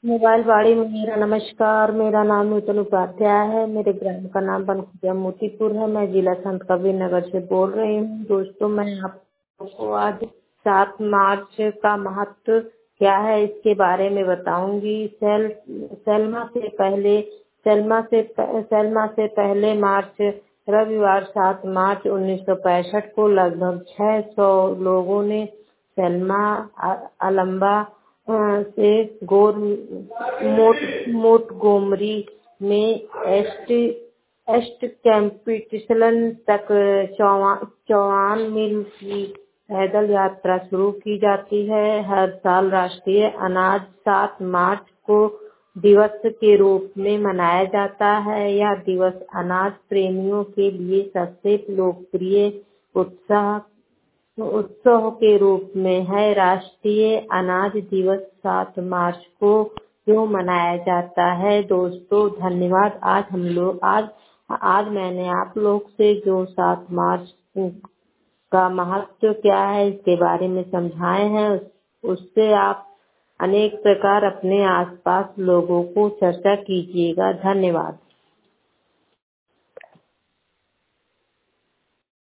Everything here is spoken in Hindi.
मोबाइल बाड़ी में मेरा नमस्कार। मेरा नाम नूतन उपाध्याय है। मेरे ग्राम का नाम बनखुटिया मोतीपुर है। मैं जिला संत कबीर नगर से बोल रही हूँ। दोस्तों, मैं आपको आज 7 मार्च का महत्व क्या है इसके बारे में बताऊंगी। सैलमा से पहले मार्च रविवार 7 मार्च 1965 को लगभग 600 लोगों ने सैलमा अलम्बा से मोंटगोमरी में एस्ट कैपिटल तक 54 मील की पैदल यात्रा शुरू की जाती है। हर साल राष्ट्रीय अनाज 7 मार्च को दिवस के रूप में मनाया जाता है। यह दिवस अनाज प्रेमियों के लिए सबसे लोकप्रिय उत्सव के रूप में है। राष्ट्रीय अनाज दिवस 7 मार्च को क्यों मनाया जाता है? दोस्तों धन्यवाद। आज मैंने आप लोग से जो 7 मार्च का महत्व क्या है इसके बारे में समझाए हैं, उससे आप अनेक प्रकार अपने आसपास लोगों को चर्चा कीजिएगा। धन्यवाद।